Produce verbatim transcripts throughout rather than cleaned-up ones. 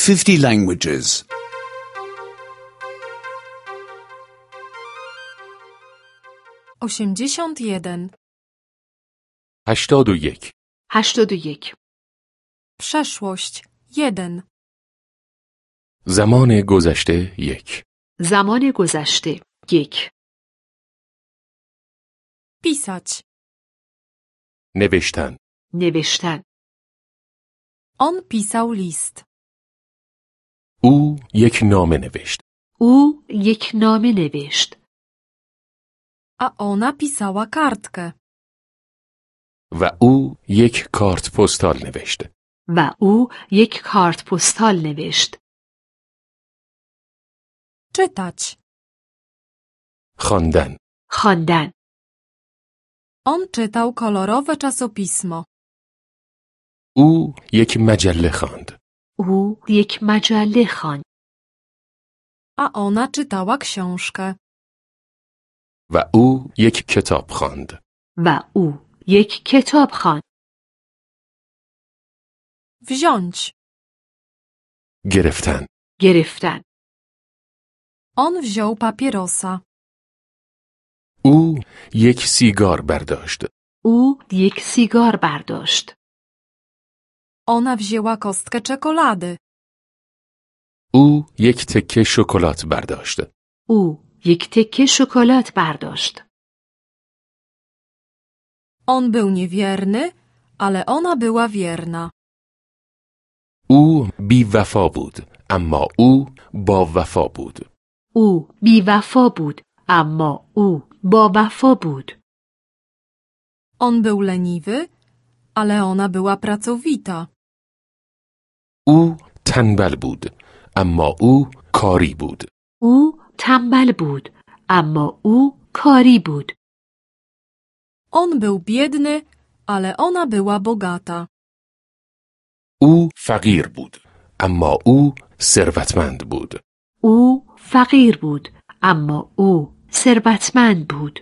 fifty languages. osiemdziesiąt jeden. هشتاد و یک. هشتاد و یک. Przeszłość jeden. زمان گذشته یک. زمان گذشته یک. Pisać. نوشتن. نوشتن. On pisał list. او یک نامه نوشت. او یک نامه نوشت. A ona pisała kartkę. و او یک کارت پستال نوشت. و او یک کارت پستال نوشت. Czytać. خواندن. خواندن. On czytał kolorowe czasopismo. او یک مجله خواند. او یک مجله خواند. A ona czytała książkę. و او یک کتاب خواند. و او یک کتاب خواند. Wziąć. گرفتن. گرفتن. On wziął papierosa. او یک سیگار برداشت. او یک سیگار برداشت. Ona wzięła kostkę czekolady. او یک تکه شکلات برداشت. او یک تکه شکلات برداشت. On był niewierny, ale ona była wierna. او بی وفا بود اما او با وفا بود. او بی وفا بود اما او با وفا بود. On był leniwy, ale ona była pracowita. او تنبل بود اما او کاری بود. او تنبل بود اما او کاری بود. On był biedny, ale ona była bogata. او فقیر بود اما او ثروتمند بود. او فقیر بود اما او ثروتمند بود.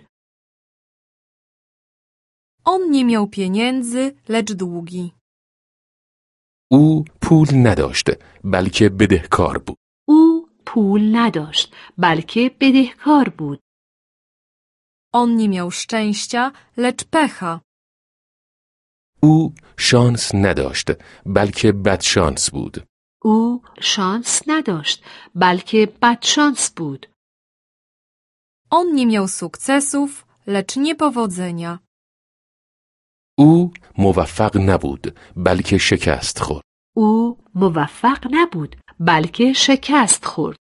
On nie miał pieniędzy, lecz długi. او پول نداشت بلکه بدهکار بود. او پول نداشت بلکه بدهکار بود. On nie miał szczęścia, lecz pecha. او شانس نداشت بلکه بدشانس بود. او شانس نداشت بلکه بدشانس بود. On nie miał sukcesów, lecz niepowodzenia. او موفق نبود بلکه شکست خورد. او موفق نبود بلکه شکست خورد.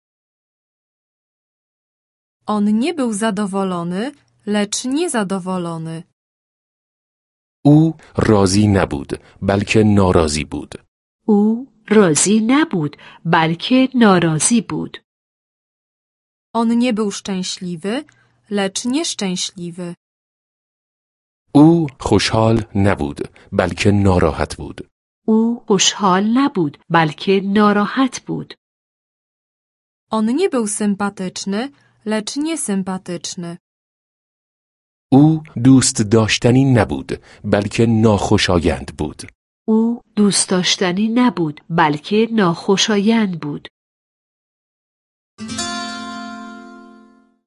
On nie był zadowolony, lecz niezadowolony. او راضی نبود بلکه ناراضی بود. او راضی نبود بلکه ناراضی بود. On nie był szczęśliwy, lecz nieszczęśliwy. او خوشحال نبود بلکه ناراحت بود. او خوشحال نبود بلکه ناراحت بود. On nie był sympatyczny, lecz niesympatyczny. او دوست داشتنی نبود بلکه ناخوشایند بود. او دوست داشتنی نبود بلکه ناخوشایند بود.